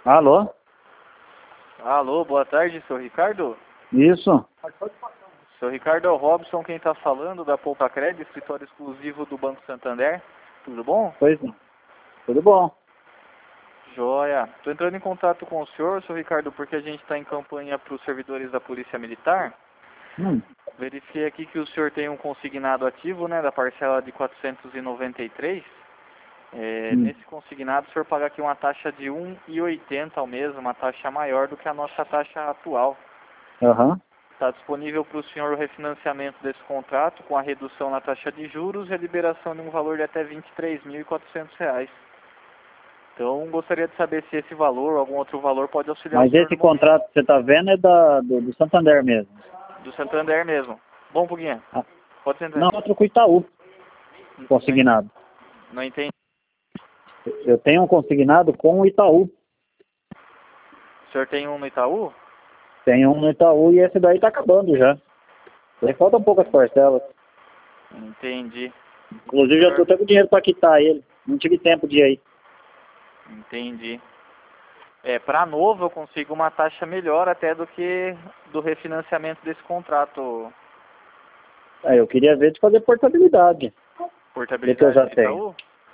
Alô? Alô, boa tarde, senhor Ricardo. Isso? Senhor Ricardo é o Robson quem está falando da Poupa Crédito, escritório exclusivo do Banco Santander. Tudo bom? Pois não. Tudo bom. Joia. Estou entrando em contato com o senhor Ricardo, porque a gente está em campanha para os servidores da Polícia Militar. Verifiquei aqui que o senhor tem um consignado ativo, né, da parcela de 493. Nesse consignado, o senhor paga aqui uma taxa de 1,80 ao mês, uma taxa maior do que a nossa taxa atual. Aham. Está disponível para o senhor o refinanciamento desse contrato com a redução na taxa de juros e a liberação de um valor de até R$ 23.400. Então, gostaria de saber se esse valor ou algum outro valor pode auxiliar o Mas senhor esse no momento. contrato que você está vendo é do Santander mesmo. Do Santander mesmo. Bom, Puguinha, Ah, pode sentar. não, outro com o Itaú, consignado. Não entendi. Eu tenho um consignado com o Itaú. O senhor tem um no Itaú? Tenho um no Itaú e esse daí está acabando já. Aí faltam poucas parcelas. Entendi. Inclusive, já estou até com dinheiro para quitar ele. Não tive tempo de ir aí. Entendi. Para novo eu consigo uma taxa melhor até do que do refinanciamento desse contrato. Eu queria ver de fazer portabilidade. Portabilidade Que eu já do Itaú?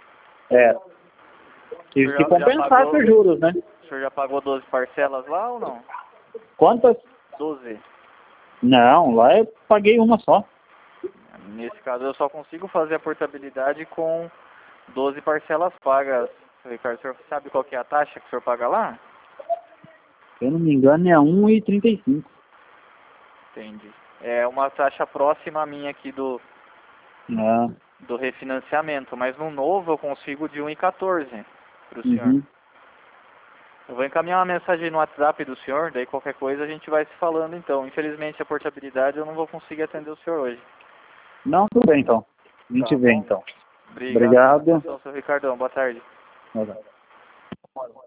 Se Já compensasse pagou? os juros, né? O senhor já pagou 12 parcelas lá ou não? Quantas? 12. Não, lá eu paguei uma só. Nesse caso eu só consigo fazer a portabilidade com 12 parcelas pagas. Ricardo, o senhor sabe qual que é a taxa que o senhor paga lá? Se eu não me engano é 1,35. Entendi. É uma taxa próxima a minha aqui do refinanciamento, mas no novo eu consigo de 1,14 para o senhor. Eu vou encaminhar uma mensagem no WhatsApp do senhor, daí qualquer coisa a gente vai se falando então. Infelizmente a portabilidade eu não vou conseguir atender o senhor hoje. Não, tudo bem então. A gente vê então. Obrigado. Obrigado. Seu Ricardão, boa tarde.